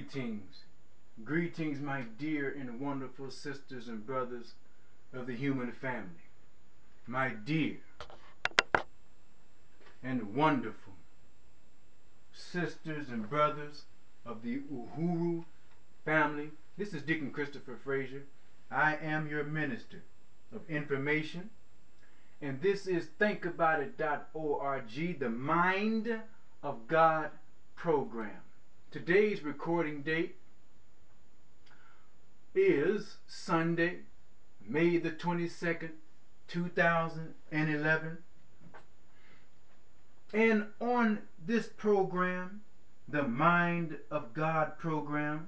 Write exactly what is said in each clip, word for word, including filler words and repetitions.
Greetings. Greetings, my dear and wonderful sisters and brothers of the human family. My dear and wonderful sisters and brothers of the Uhuru family. This is Deacon Christopher Frazier. I am your minister of information, and this is think about it dot org, the Mind of God program. Today's recording date is Sunday, May the twenty-second, two thousand eleven. And on this program, the Mind of God program,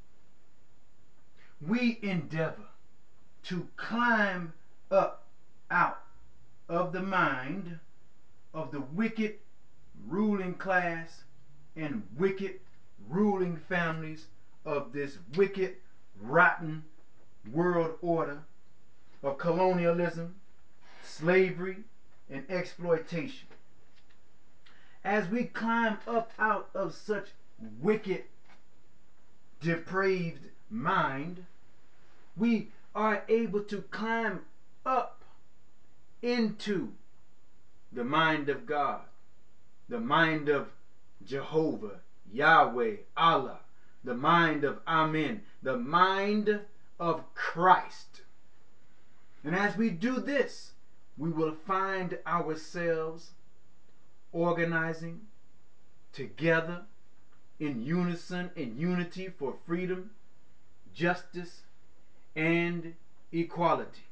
we endeavor to climb up out of the mind of the wicked ruling class and wicked ruling families of this wicked, rotten world order of colonialism, slavery, and exploitation. As we climb up out of such wicked, depraved mind, we are able to climb up into the mind of God, the mind of Jehovah, Yahweh, Allah, the mind of Amen, the mind of Christ. And as we do this, we will find ourselves organizing together in unison, in unity for freedom, justice, and equality.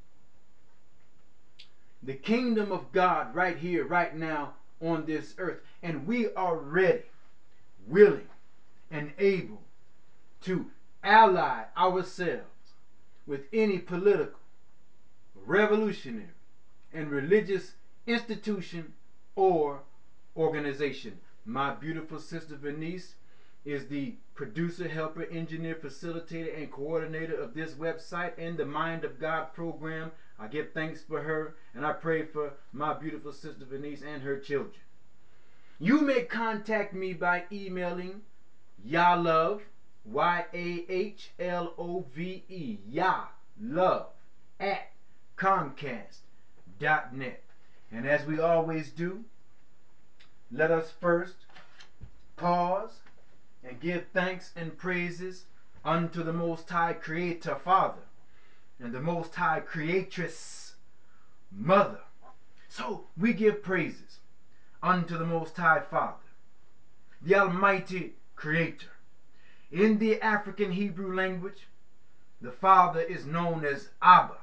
The kingdom of God right here, right now on this earth. And we are ready, willing, and able to ally ourselves with any political, revolutionary, and religious institution or organization. My beautiful sister Venice is the producer, helper, engineer, facilitator, and coordinator of this website and the Mind of God program. I give thanks for her, and I pray for my beautiful sister Venice and her children. You may contact me by emailing Yahlove, Y A H L O V E, Yahlove, at Comcast dot net. And as we always do, let us first pause and give thanks and praises unto the Most High Creator Father and the Most High Creatress Mother. So we give praises unto the Most High Father, the Almighty Creator. In the African Hebrew language, the Father is known as Abba.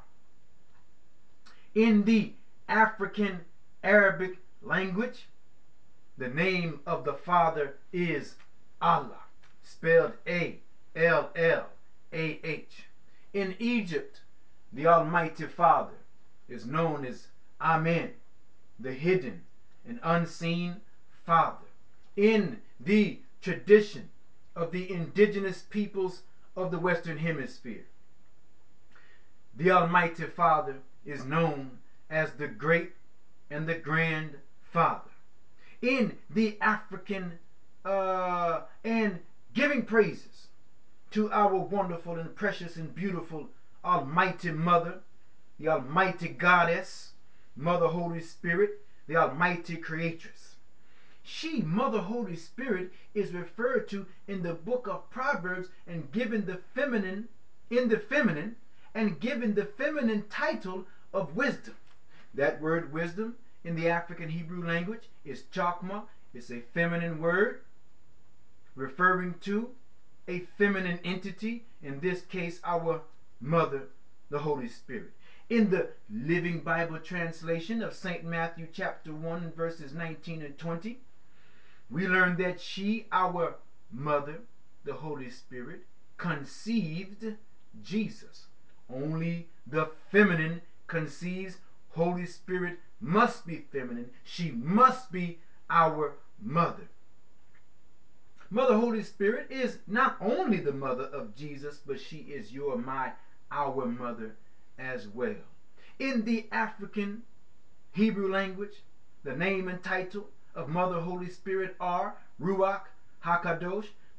In the African Arabic language, the name of the Father is Allah, spelled A L L A H. In Egypt, the Almighty Father is known as Amen, the hidden and unseen Father. In the tradition of the indigenous peoples of the Western Hemisphere, the Almighty Father is known as the Great and the Grand Father. In the African uh, and giving praises to our wonderful and precious and beautiful Almighty Mother, the Almighty Goddess, Mother Holy Spirit, the Almighty Creatress. She, Mother Holy Spirit, is referred to in the book of Proverbs and given the feminine, in the feminine, and given the feminine title of wisdom. That word wisdom in the African Hebrew language is chakma. It's a feminine word referring to a feminine entity, in this case our Mother, the Holy Spirit. In the Living Bible translation of Saint Matthew chapter one verses nineteen and twenty, we learn that she, our Mother, the Holy Spirit, conceived Jesus. Only the feminine conceives. Holy Spirit must be feminine. She must be our mother. Mother Holy Spirit is not only the mother of Jesus, but she is your, my, our mother as well. In the African Hebrew language, the name and title of Mother Holy Spirit are Ruach HaKadosh,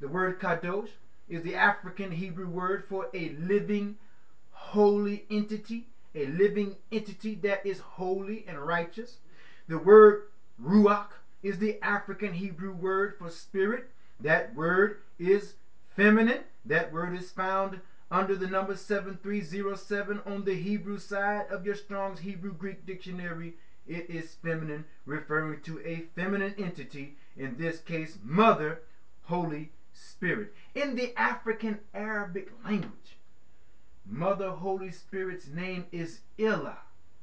The word kadosh is the African Hebrew word for a living, holy entity, a living entity that is holy and righteous. The word ruach is the African Hebrew word for spirit. That word is feminine. That word is found under the number seven three zero seven on the Hebrew side of your Strong's Hebrew Greek dictionary. It is feminine, referring to a feminine entity, in this case, Mother, Holy Spirit. In the African Arabic language, Mother Holy Spirit's name is Illah.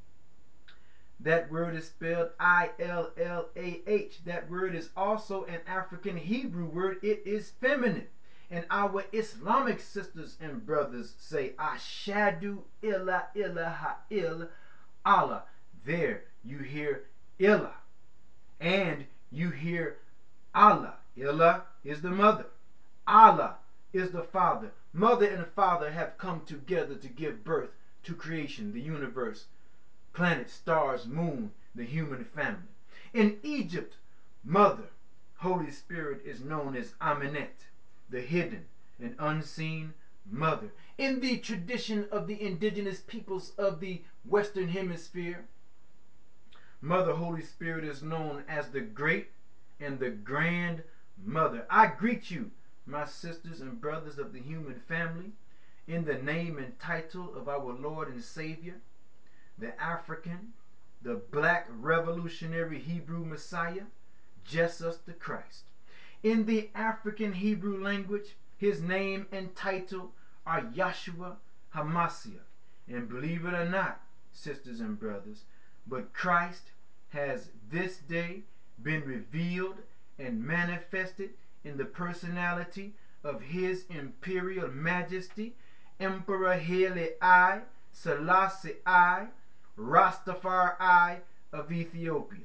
That word is spelled I L L A H. That word is also an African Hebrew word. It is feminine. And our Islamic sisters and brothers say Ashadu illa ilaha il Allah. There you hear Illah. And you hear Allah. Illah is the mother. Allah is the father. Mother and father have come together to give birth to creation, the universe, planets, stars, moon, the human family. In Egypt, Mother, Holy Spirit, is known as Amenet, the hidden and unseen mother. In the tradition of the indigenous peoples of the Western Hemisphere, Mother Holy Spirit is known as the great and the grand mother. I greet you, my sisters and brothers of the human family, in the name and title of our Lord and Savior, the African, the black revolutionary Hebrew Messiah, Jesus the Christ. In the African Hebrew language, his name and title are Yahshua HaMashiach. And believe it or not, sisters and brothers, but Christ has this day been revealed and manifested in the personality of His Imperial Majesty, Emperor Haile I, Selassie I, Rastafari I of Ethiopia,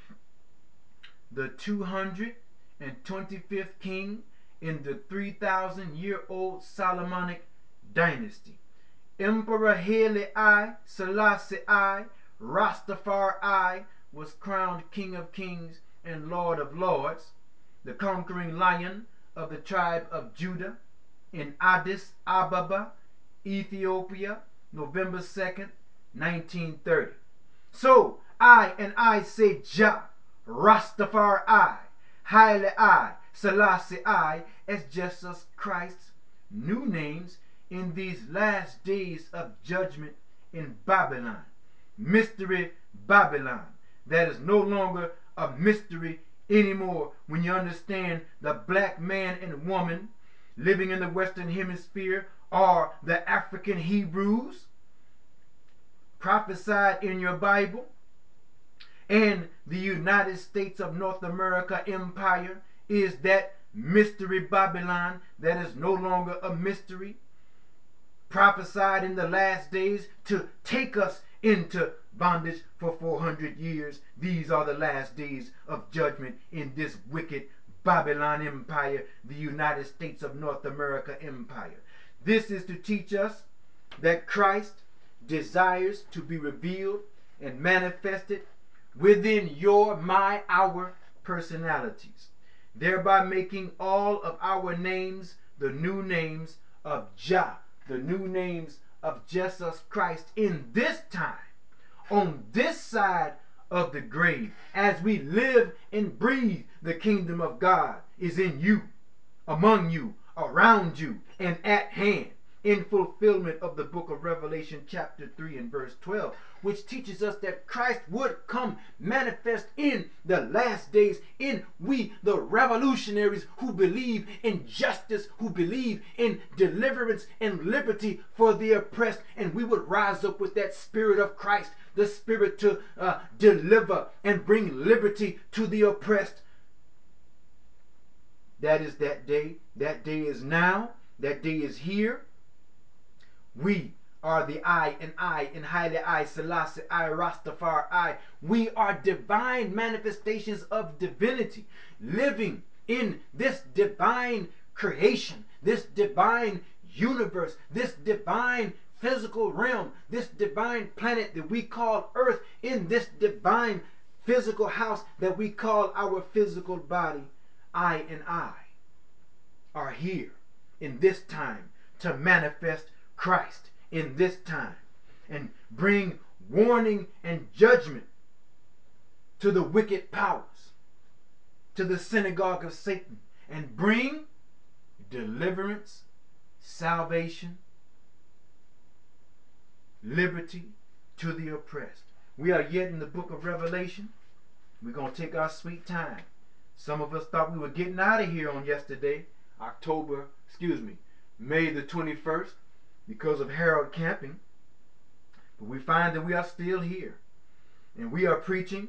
the two hundred twenty-fifth king in the three thousand year old Solomonic dynasty. Emperor Haile I, Selassie I, Rastafari I was crowned King of Kings and Lord of Lords, the conquering lion of the tribe of Judah, in Addis Ababa, Ethiopia, November second, nineteen thirty. So I and I say Jah, Rastafari I, Haile I, Selassie I, as Jesus Christ's new names in these last days of judgment in Babylon. Mystery Babylon. That is no longer a mystery anymore when you understand the black man and woman living in the Western Hemisphere are the African Hebrews prophesied in your Bible, and the United States of North America empire is that mystery Babylon that is no longer a mystery, prophesied in the last days to take us into bondage for four hundred years. These are the last days of judgment in this wicked Babylon empire, the United States of North America empire. This is to teach us that Christ desires to be revealed and manifested within your, my, our personalities, thereby making all of our names the new names of Jah, the new names of Jesus Christ in this time, on this side of the grave, as we live and breathe. The kingdom of God is in you, among you, around you, and at hand, in fulfillment of the book of Revelation chapter three and verse twelve, which teaches us that Christ would come manifest in the last days, in we, the revolutionaries who believe in justice, who believe in deliverance and liberty for the oppressed, and we would rise up with that spirit of Christ, the spirit to uh, deliver and bring liberty to the oppressed. That is that day. That day is now. That day is here. We are the I and I in Haile I, Selassie I, Rastafari I. We are divine manifestations of divinity, living in this divine creation, this divine universe, this divine physical realm, this divine planet that we call Earth, in this divine physical house that we call our physical body, I and I. are here in this time to manifest Christ in this time and bring warning and judgment to the wicked powers, to the synagogue of Satan, and bring deliverance, salvation, liberty to the oppressed. We are yet in the book of Revelation. We're going to take our sweet time. Some of us thought we were getting out of here on yesterday, October, excuse me, May the twenty-first, because of Harold Camping. But we find that we are still here. And we are preaching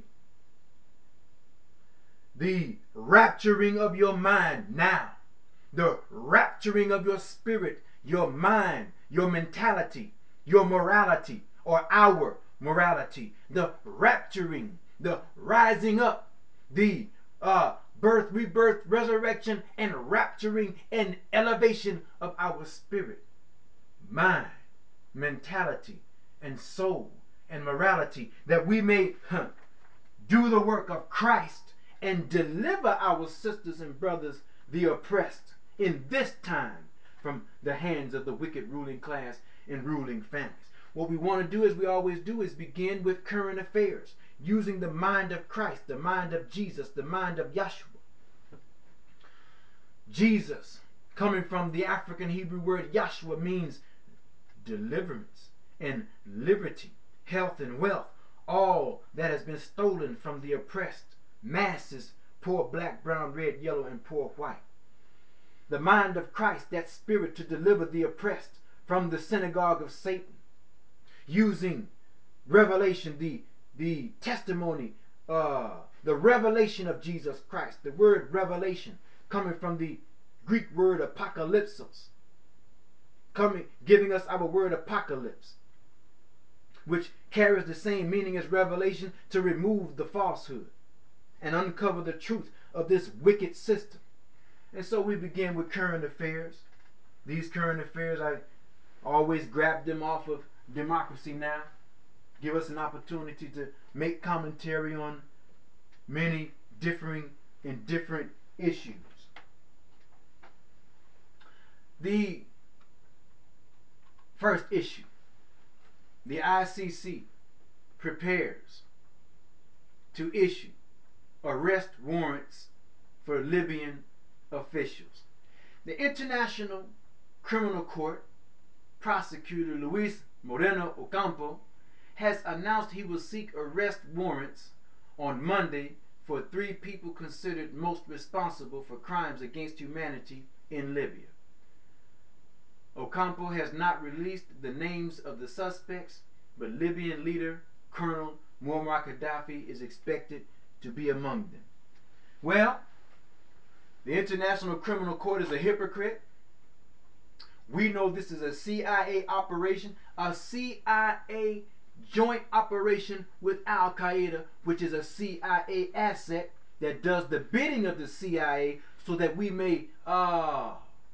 the rapturing of your mind now. The rapturing of your spirit, your mind, your mentality, your morality, or our morality. The rapturing, the rising up, the uh, birth, rebirth, resurrection, and rapturing and elevation of our spirit, mind, mentality, and soul, and morality, that we may huh, do the work of Christ and deliver our sisters and brothers, the oppressed, in this time from the hands of the wicked ruling class and ruling families. What we want to do, as we always do, is begin with current affairs, using the mind of Christ, the mind of Jesus, the mind of Yahshua. Jesus, coming from the African Hebrew word Yahshua, means deliverance and liberty, health and wealth, all that has been stolen from the oppressed masses, poor black, brown, red, yellow, and poor white. The mind of Christ, that spirit to deliver the oppressed from the synagogue of Satan, using revelation, the, the testimony, uh, the revelation of Jesus Christ. The word revelation coming from the Greek word apocalypsos, coming, giving us our word apocalypse, which carries the same meaning as revelation, to remove the falsehood and uncover the truth of this wicked system. And so we begin with current affairs. These current affairs, I always grab them off of Democracy Now! Give us an opportunity to make commentary on many differing and different issues. The first issue, the I C C prepares to issue arrest warrants for Libyan officials. The International Criminal Court prosecutor Luis Moreno Ocampo has announced he will seek arrest warrants on Monday for three people considered most responsible for crimes against humanity in Libya. Ocampo has not released the names of the suspects, but Libyan leader Colonel Muammar Gaddafi is expected to be among them. Well, the International Criminal Court is a hypocrite. We know this is a C I A operation, a C I A joint operation with Al Qaeda, which is a C I A asset that does the bidding of the C I A, so that we may uh,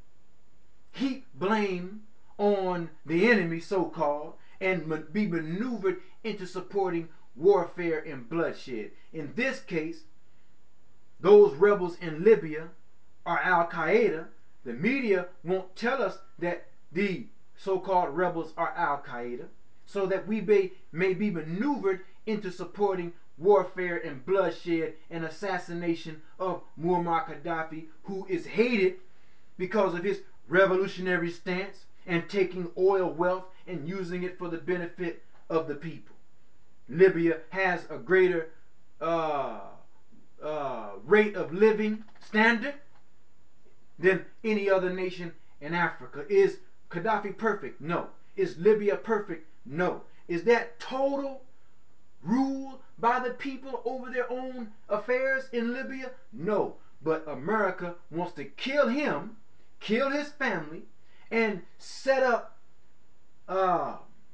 heap blame on the enemy, so-called, and be maneuvered into supporting warfare and bloodshed. In this case, those rebels in Libya are Al Qaeda. The media won't tell us that the so-called rebels are Al Qaeda, so that we may, may be maneuvered into supporting warfare and bloodshed and assassination of Muammar Gaddafi, who is hated because of his revolutionary stance and taking oil wealth and using it for the benefit of the people. Libya has a greater uh, uh, rate of living standard than any other nation in Africa. Is Gaddafi perfect? No. Is Libya perfect? No. Is that total rule by the people over their own affairs in Libya? No. But America wants to kill him, kill his family, and set up uh,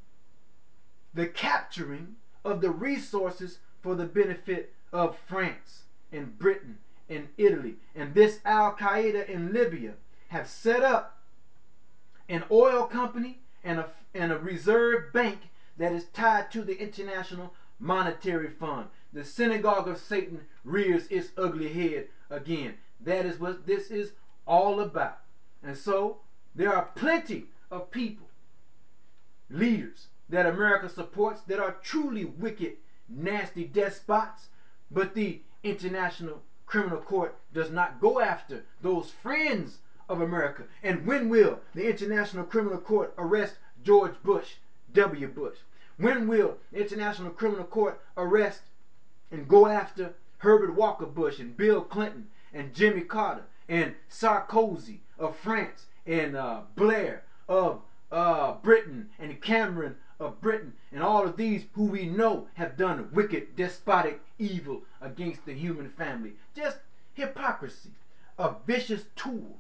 the capturing of the resources for the benefit of France and Britain and Italy. And this Al Qaeda in Libya have set up an oil company and a, and a reserve bank that is tied to the International Monetary Fund. The synagogue of Satan rears its ugly head again. That is what this is all about. And so there are plenty of people, leaders that America supports that are truly wicked, nasty despots, but the International Criminal Court does not go after those friends of America. And when will the International Criminal Court arrest George Bush, W. Bush? When will the International Criminal Court arrest and go after Herbert Walker Bush and Bill Clinton and Jimmy Carter and Sarkozy of France and uh, Blair of uh, Britain and Cameron of Britain and all of these who we know have done wicked, despotic evil against the human family? Just hypocrisy, a vicious tool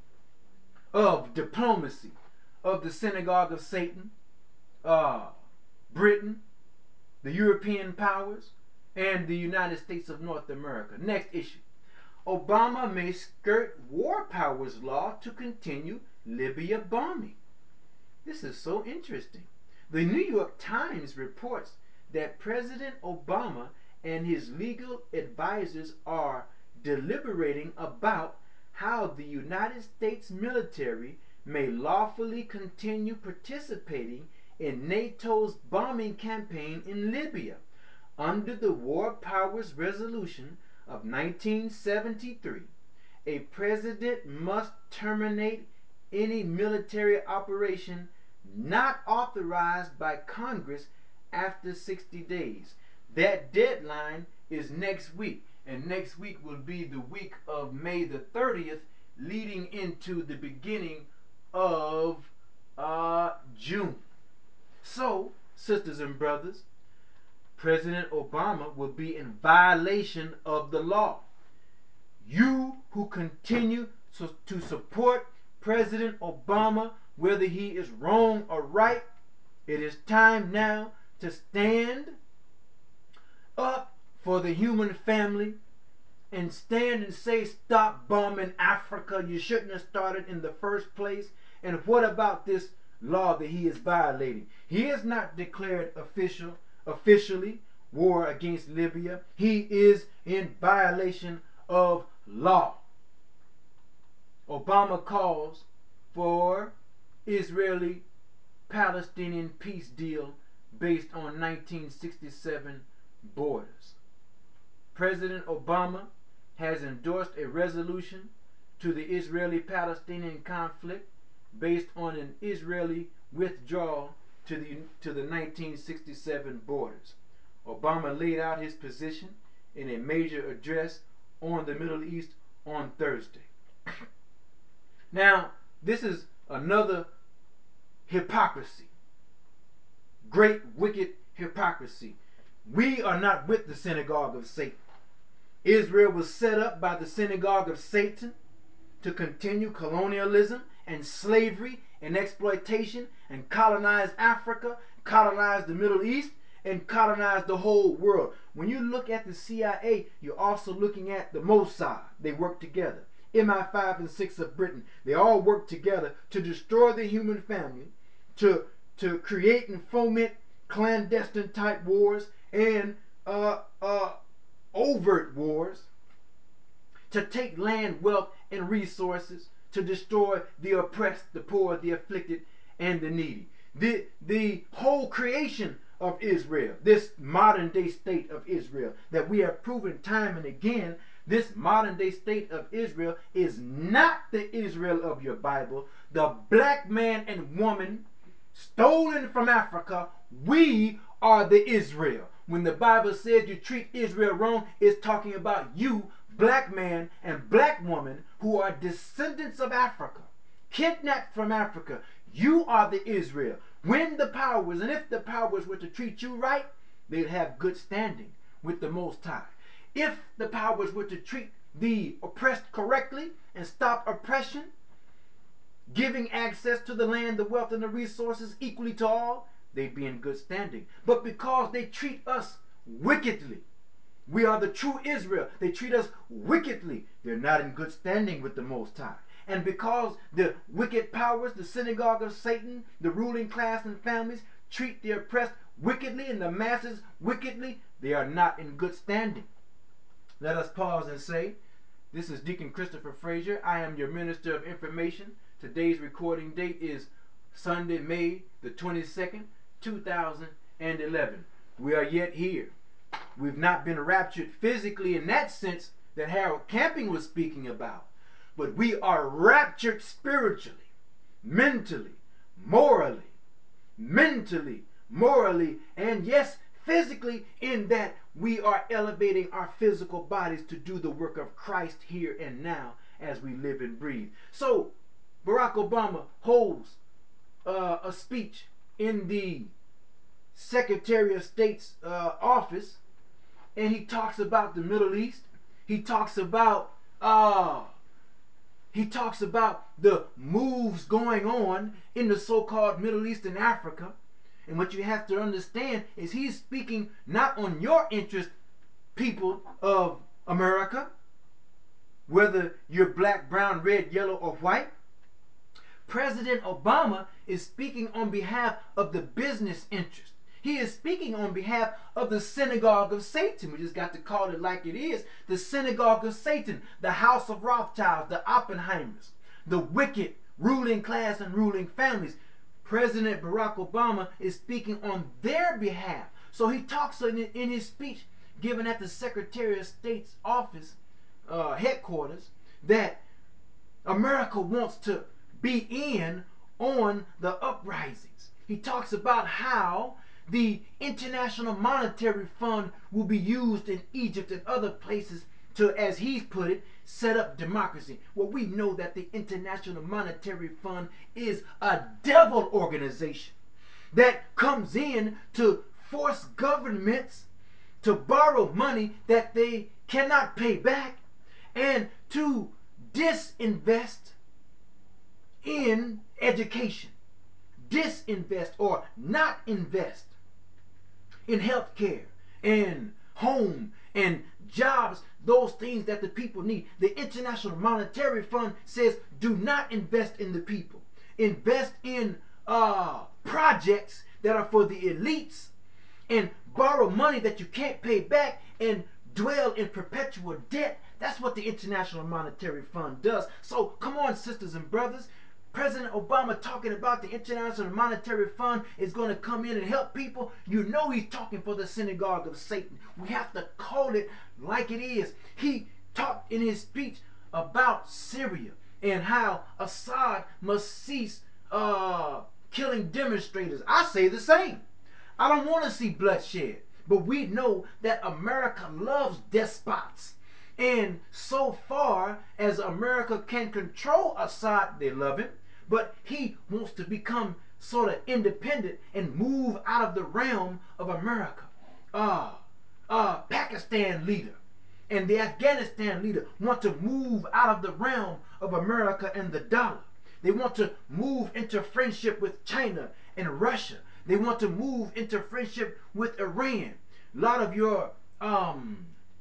of diplomacy of the synagogue of Satan, uh, Britain, the European powers, and the United States of North America. Next issue. Obama may skirt war powers law to continue Libya bombing. This is so interesting. The New York Times reports that President Obama and his legal advisors are deliberating about how the United States military may lawfully continue participating in NATO's bombing campaign in Libya under the War Powers Resolution of nineteen seventy-three. A president must terminate any military operation not authorized by Congress after sixty days. That deadline is next week, and next week will be the week of May the thirtieth, leading into the beginning of uh, June. So, sisters and brothers, President Obama will be in violation of the law. You who continue to, to support President Obama, whether he is wrong or right, it is time now to stand up for the human family and stand and say, stop bombing Africa. You shouldn't have started in the first place. And what about this law that he is violating? He has not declared official officially war against Libya. He is in violation of law. Obama calls for Israeli Palestinian peace deal based on nineteen sixty-seven borders. President Obama has endorsed a resolution to the Israeli-Palestinian conflict based on an Israeli withdrawal to the, to the nineteen sixty-seven borders. Obama laid out his position in a major address on the Middle East on Thursday. Now, this is another hypocrisy. Great, wicked hypocrisy. We are not with the synagogue of Satan. Israel was set up by the synagogue of Satan to continue colonialism and slavery and exploitation and colonize Africa, colonize the Middle East, and colonize the whole world. When you look at the C I A, you're also looking at the Mossad. They work together. M I five and six of Britain. They all work together to destroy the human family, to, to create and foment clandestine type wars and uh, uh, overt wars, to take land, wealth, and resources, to destroy the oppressed, the poor, the afflicted, and the needy. The, the whole creation of Israel, this modern day state of Israel that we have proven time and again, this modern day state of Israel is not the Israel of your Bible. The black man and woman stolen from Africa, we are the Israel. When the Bible says you treat Israel wrong, it's talking about you, black man and black woman, who are descendants of Africa, kidnapped from Africa. You are the Israel. When the powers, and if the powers were to treat you right, they'd have good standing with the Most High. If the powers were to treat the oppressed correctly and stop oppression, giving access to the land, the wealth, and the resources equally to all, they'd be in good standing. But because they treat us wickedly, we are the true Israel. They treat us wickedly. They're not in good standing with the Most High. And because the wicked powers, the synagogue of Satan, the ruling class and families treat the oppressed wickedly and the masses wickedly, they are not in good standing. Let us pause and say, This is Deacon Christopher Frazier. I am your Minister of Information. Today's recording date is Sunday, May the twenty-second, two thousand eleven. We are yet here. We've not been raptured physically in that sense that Harold Camping was speaking about, but we are raptured spiritually, mentally, morally, mentally, morally, and yes, physically, in that we are elevating our physical bodies to do the work of Christ here and now as we live and breathe. So, Barack Obama holds uh, a speech in the Secretary of State's uh, office, and he talks about the Middle East. He talks about uh, he talks about the moves going on in the so-called Middle East and Africa. And what you have to understand is he's speaking not on your interest, people of America, whether you're black, brown, red, yellow, or white. President Obama is speaking on behalf of the business interest. He is speaking on behalf of the synagogue of Satan. We just got to call it like it is. The synagogue of Satan, the house of Rothschilds, the Oppenheimers, the wicked ruling class and ruling families. President Barack Obama is speaking on their behalf. So he talks in, in his speech given at the Secretary of State's office, uh, headquarters, that America wants to be in on the uprisings. He talks about how the International Monetary Fund will be used in Egypt and other places to, as he's put it, set up democracy. Well, we know that the International Monetary Fund is a devil organization that comes in to force governments to borrow money that they cannot pay back and to disinvest in education, disinvest or not invest in health care and home and jobs, those things that the people need. The International Monetary Fund says do not invest in the people. Invest in uh, projects that are for the elites and borrow money that you can't pay back and dwell in perpetual debt. That's what the International Monetary Fund does. So come on, sisters and brothers. President Obama talking about the International Monetary Fund is going to come in and help people. You know he's talking for the synagogue of Satan. We have to call it like it is. He talked in his speech about Syria and how Assad must cease uh, killing demonstrators. I say the same. I don't want to see bloodshed, but we know that America loves despots. And so far as America can control Assad, they love him. But he wants to become sort of independent and move out of the realm of America. Uh, uh, Pakistan leader and the Afghanistan leader want to move out of the realm of America and the dollar. They want to move into friendship with China and Russia. They want to move into friendship with Iran. A lot of your, um,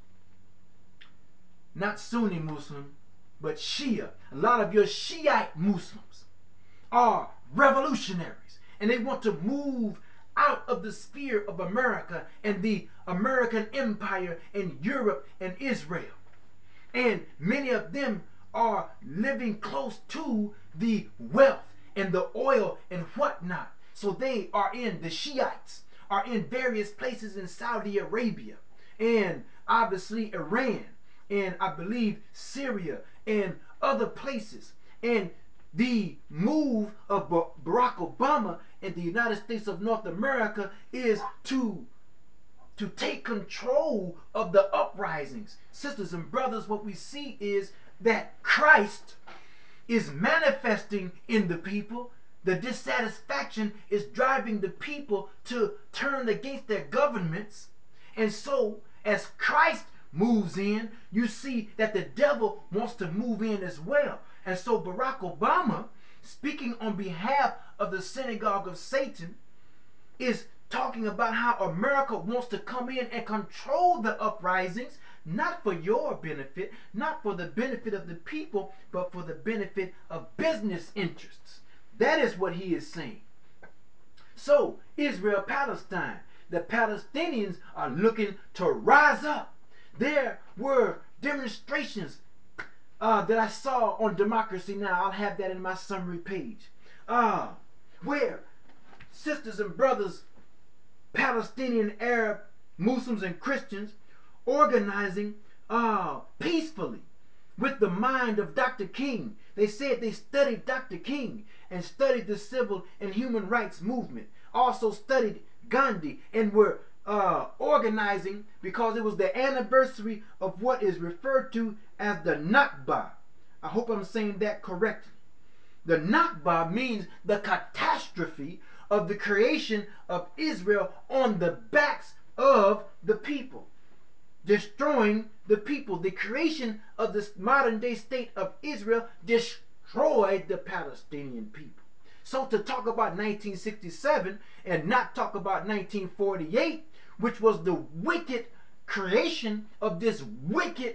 not Sunni Muslim, but Shia, a lot of your Shiite Muslims are revolutionaries, and they want to move out of the sphere of America and the American empire and Europe and Israel. And many of them are living close to the wealth and the oil and whatnot. So they are in, the Shiites are in various places in Saudi Arabia and obviously Iran and I believe Syria and other places. And the move of Barack Obama in the United States of North America is to to take control of the uprisings. Sisters and brothers, what we see is that Christ is manifesting in the people. The dissatisfaction is driving the people to turn against their governments. And so, as Christ moves in, you see that the devil wants to move in as well. And so Barack Obama, speaking on behalf of the synagogue of Satan, is talking about how America wants to come in and control the uprisings, not for your benefit, not for the benefit of the people, but for the benefit of business interests. That is what he is saying. So, Israel, Palestine, the Palestinians are looking to rise up. There were demonstrations uh, that I saw on Democracy Now. I'll have that in my summary page. Uh, where sisters and brothers, Palestinian, Arab, Muslims, and Christians organizing uh, peacefully with the mind of Doctor King. They said they studied Doctor King and studied the civil and human rights movement, also studied Gandhi, and were uh, organizing because it was the anniversary of what is referred to as the Nakba. I hope I'm saying that correctly. The Nakba means the catastrophe of the creation of Israel on the backs of the people, destroying the people. The creation of this modern day state of Israel destroyed the Palestinian people. So to talk about nineteen sixty-seven and not talk about nineteen forty-eight, which was the wicked creation of this wicked,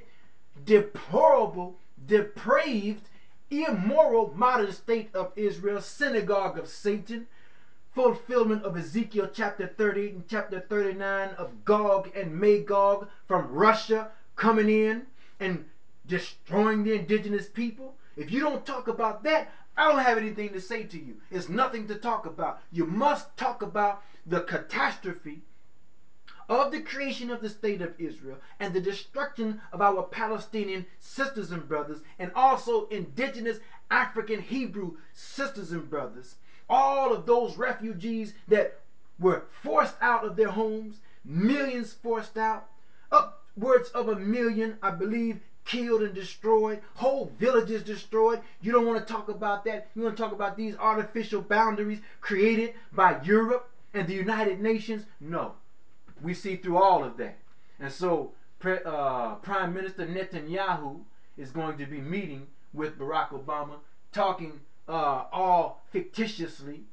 deplorable, depraved, immoral modern state of Israel, synagogue of Satan, fulfillment of Ezekiel chapter thirty-eight and chapter thirty-nine of Gog and Magog from Russia coming in and destroying the indigenous people. If you don't talk about that, I don't have anything to say to you. It's nothing to talk about. You must talk about the catastrophe of the creation of the state of Israel and the destruction of our Palestinian sisters and brothers, and also indigenous African Hebrew sisters and brothers, all of those refugees that were forced out of their homes, millions forced out, upwards of a million, I believe, killed and destroyed, whole villages destroyed. You don't want to talk about that. You want to talk about these artificial boundaries created by Europe and the United Nations? No. We see through all of that. And so uh, Prime Minister Netanyahu is going to be meeting with Barack Obama, talking uh, all fictitiously,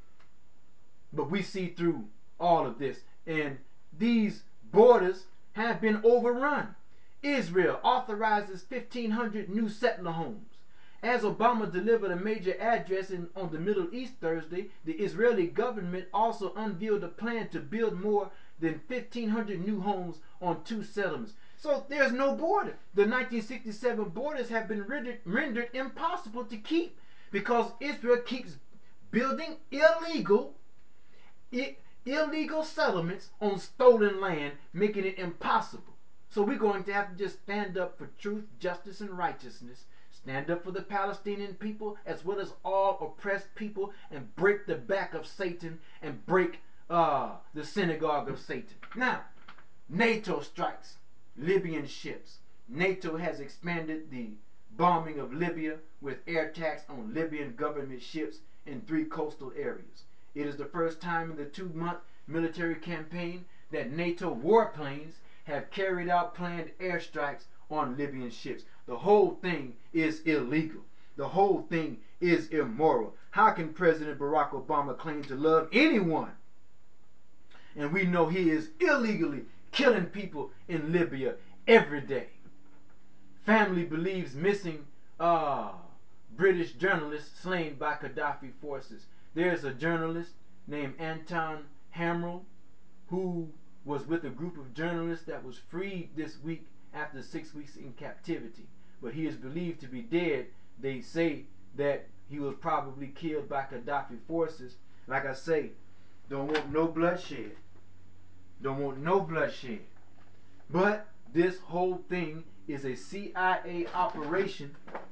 but we see through all of this. And these borders have been overrun. Israel authorizes fifteen hundred new settler homes. As Obama delivered a major address in, on the Middle East Thursday, the Israeli government also unveiled a plan to build more than fifteen hundred new homes on two settlements. So there's no border. The nineteen sixty-seven borders have been rendered, rendered impossible to keep because Israel keeps building illegal, I- illegal settlements on stolen land, making it impossible. So we're going to have to just stand up for truth, justice, and righteousness. Stand up for the Palestinian people as well as all oppressed people and break the back of Satan and break uh, the synagogue of Satan. Now, NATO strikes Libyan ships. NATO has expanded the bombing of Libya with air attacks on Libyan government ships in three coastal areas. It is the first time in the two-month military campaign that NATO warplanes have carried out planned airstrikes on Libyan ships. The whole thing is illegal. The whole thing is immoral. How can President Barack Obama claim to love anyone? And we know he is illegally killing people in Libya every day. Family believes missing uh, British journalist slain by Gaddafi forces. There's a journalist named Anton Hamrell who was with a group of journalists that was freed this week after six weeks in captivity. But he is believed to be dead. They say that he was probably killed by Gaddafi forces. Like I say, don't want no bloodshed. Don't want no bloodshed. But this whole thing is a C I A operation.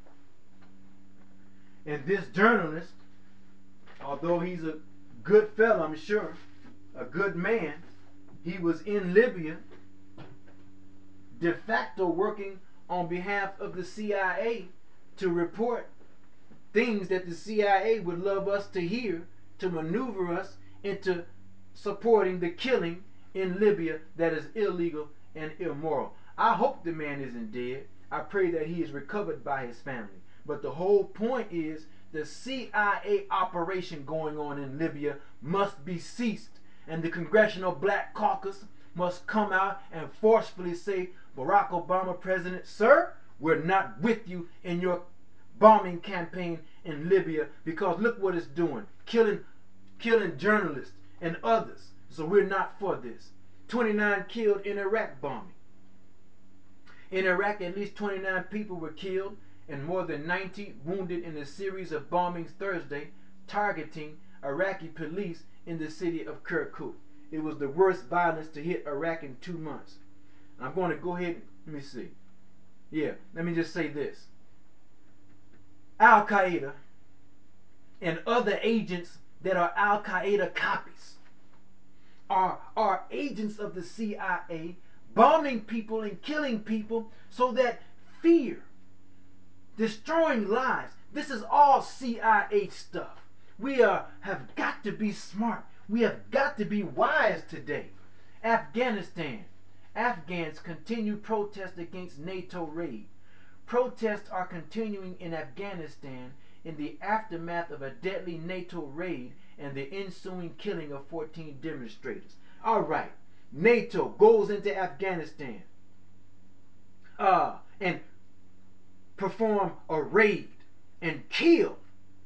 And this journalist, although he's a good fellow, I'm sure, a good man, he was in Libya de facto working on behalf of the C I A to report things that the C I A would love us to hear, to maneuver us into supporting the killing in Libya that is illegal and immoral. I hope the man isn't dead. I pray that he is recovered by his family. But the whole point is the C I A operation going on in Libya must be ceased. And the Congressional Black Caucus must come out and forcefully say, Barack Obama, President, sir, we're not with you in your bombing campaign in Libya because look what it's doing. Killing, killing journalists and others. So we're not for this. twenty-nine killed in Iraq bombing. In Iraq, at least twenty-nine people were killed, and more than ninety wounded in a series of bombings Thursday targeting Iraqi police in the city of Kirkuk. It was the worst violence to hit Iraq in two months. I'm going to go ahead and let me see. Yeah, let me just say this. Al Qaeda and other agents that are Al Qaeda copies are, are agents of the C I A, bombing people and killing people so that fear, destroying lives. This is all C I A stuff. We are, have got to be smart. We have got to be wise today. Afghanistan. Afghans continue protest against NATO raid. Protests are continuing in Afghanistan in the aftermath of a deadly NATO raid and the ensuing killing of fourteen demonstrators. All right, NATO goes into Afghanistan uh, and perform a raid and kill,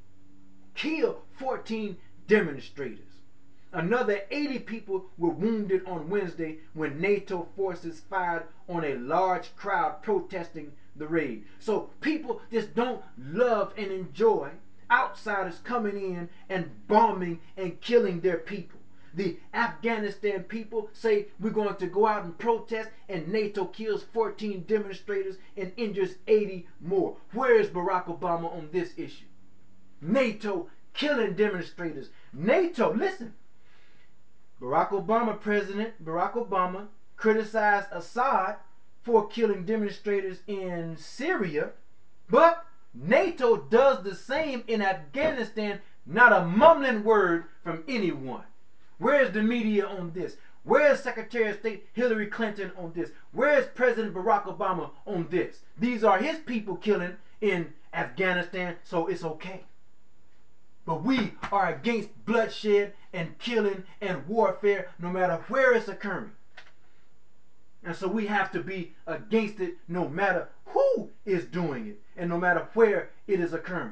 kill fourteen demonstrators. Another eighty people were wounded on Wednesday when NATO forces fired on a large crowd protesting the raid. So people just don't love and enjoy outsiders coming in and bombing and killing their people. The Afghanistan people say we're going to go out and protest, and NATO kills fourteen demonstrators and injures eighty more. Where is Barack Obama on this issue? NATO killing demonstrators. NATO, listen. Barack Obama, President Barack Obama, criticized Assad for killing demonstrators in Syria, but NATO does the same in Afghanistan. Not a mumbling word from anyone. Where's the media on this? Where's Secretary of State Hillary Clinton on this? Where's President Barack Obama on this? These are his people killing in Afghanistan, so it's okay. But we are against bloodshed and killing and warfare no matter where it's occurring. And so we have to be against it no matter who is doing it and no matter where it is occurring.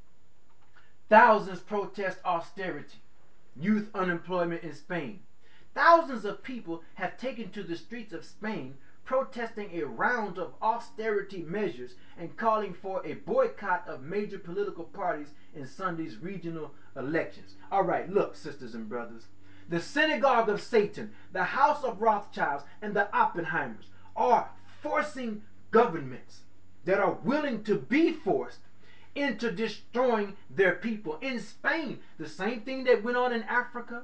Thousands protest austerity, youth unemployment in Spain. Thousands of people have taken to the streets of Spain protesting a round of austerity measures and calling for a boycott of major political parties in Sunday's regional elections. All right, look, sisters and brothers. The synagogue of Satan, the house of Rothschilds, and the Oppenheimers are forcing governments that are willing to be forced into destroying their people. In Spain, the same thing that went on in Africa,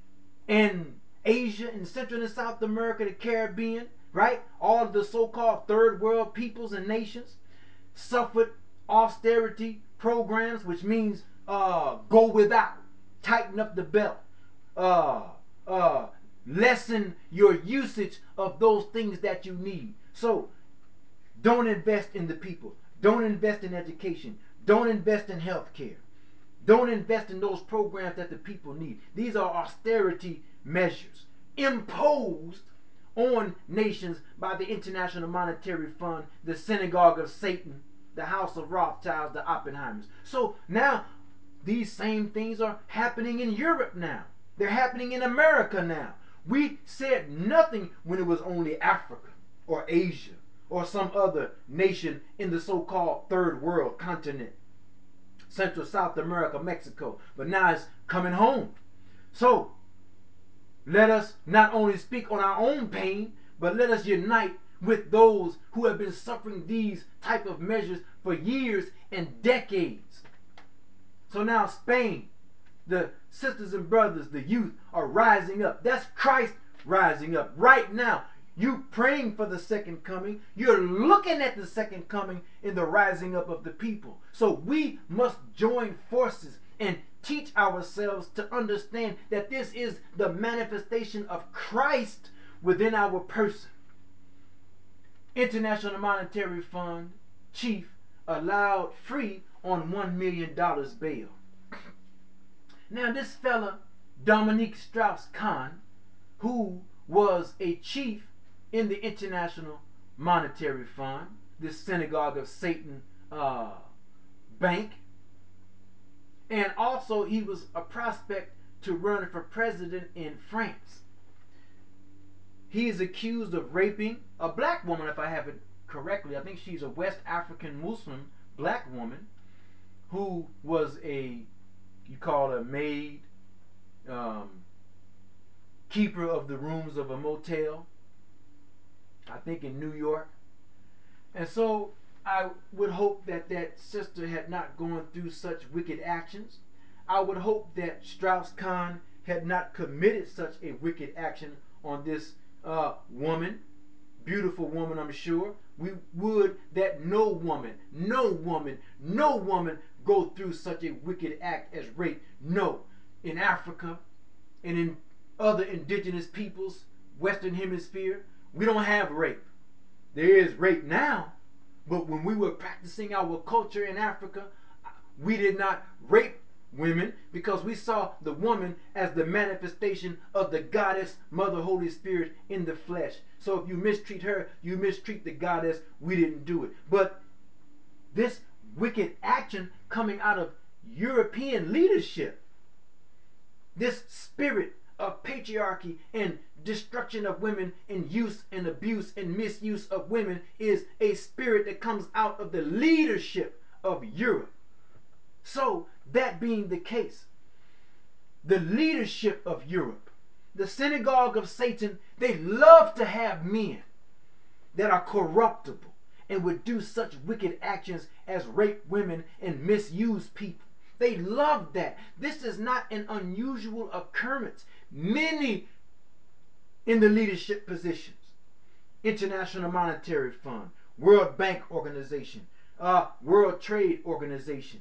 in Asia, in Central and South America, the Caribbean, right? All of the so-called third world peoples and nations suffered austerity programs, which means uh, go without, tighten up the belt, uh, uh, lessen your usage of those things that you need. So don't invest in the people. Don't invest in education. Don't invest in health care. Don't invest in those programs that the people need. These are austerity measures imposed on nations by the International Monetary Fund, the synagogue of Satan, the house of Rothschilds, the Oppenheimers. So now these same things are happening in Europe now. They're happening in America now. We said nothing when it was only Africa or Asia or some other nation in the so-called third world continent. Central, South America, Mexico. But now it's coming home. So let us not only speak on our own pain, but let us unite with those who have been suffering these type of measures for years and decades. So now Spain, the sisters and brothers, the youth are rising up. That's Christ rising up right now. You praying for the second coming. You're looking at the second coming in the rising up of the people. So we must join forces and teach ourselves to understand that this is the manifestation of Christ within our person. International Monetary Fund chief allowed free on one million dollars bail. Now this fella, Dominique Strauss-Kahn, who was a chief in the International Monetary Fund, this synagogue of Satan uh, bank, and also he was a prospect to run for president in France. He is accused of raping a black woman, if I have it correctly. I think she's a West African Muslim black woman who was a, you call her maid, um, keeper of the rooms of a motel, I think in New York. And so I would hope that that sister had not gone through such wicked actions. I would hope that Strauss Kahn had not committed such a wicked action on this uh, woman, beautiful woman, I'm sure. We would that no woman, no woman, no woman go through such a wicked act as rape. No. In Africa and in other indigenous peoples, Western Hemisphere, we don't have rape. There is rape now, but when we were practicing our culture in Africa, we did not rape women because we saw the woman as the manifestation of the goddess Mother Holy Spirit in the flesh. So if you mistreat her, you mistreat the goddess. We didn't do it. But this wicked action coming out of European leadership, this spirit of patriarchy and destruction of women and use and abuse and misuse of women is a spirit that comes out of the leadership of Europe. So, that being the case, the leadership of Europe, the synagogue of Satan, they love to have men that are corruptible and would do such wicked actions as rape women and misuse people. They love that. This is not an unusual occurrence. Many in the leadership positions, International Monetary Fund, World Bank Organization, uh, World Trade Organization,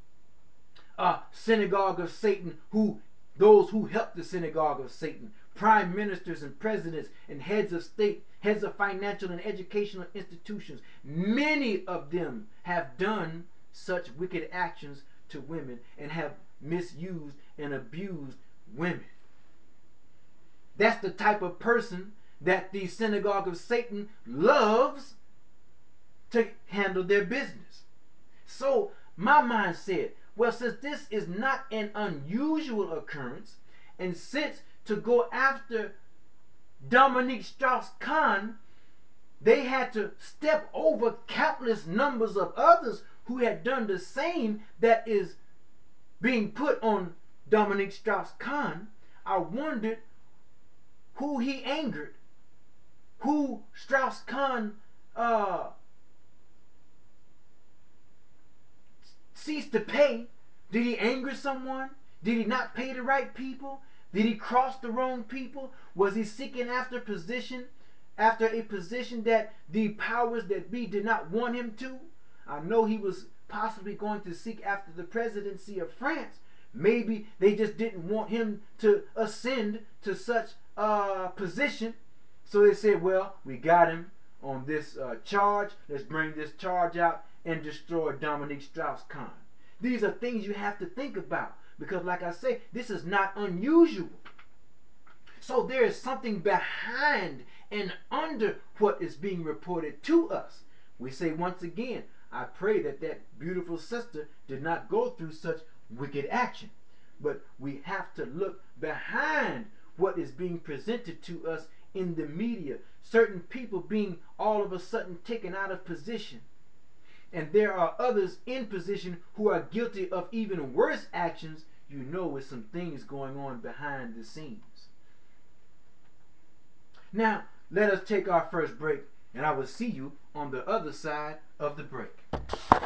uh, Synagogue of Satan, who those who help the Synagogue of Satan, prime ministers and presidents and heads of state, heads of financial and educational institutions, many of them have done such wicked actions to women and have misused and abused women. That's the type of person that the Synagogue of Satan loves to handle their business. So my mind said, well, since this is not an unusual occurrence, and since to go after Dominique Strauss-Kahn, they had to step over countless numbers of others who had done the same that is being put on Dominique Strauss-Kahn, I wondered who he angered, who Strauss-Kahn uh, ceased to pay. Did he anger someone? Did he not pay the right people? Did he cross the wrong people? Was he seeking after position, after a position that the powers that be did not want him to? I know he was possibly going to seek after the presidency of France. Maybe they just didn't want him to ascend to such a position. So they said, well, we got him on this uh, charge. Let's bring this charge out and destroy Dominique Strauss-Kahn. These are things you have to think about because, like I say, this is not unusual. So there is something behind and under what is being reported to us. We say once again, I pray that that beautiful sister did not go through such wicked action. But we have to look behind what is being presented to us in the media. Certain people being all of a sudden taken out of position. And there are others in position who are guilty of even worse actions. You know, with some things going on behind the scenes. Now, let us take our first break, and I will see you on the other side of the break.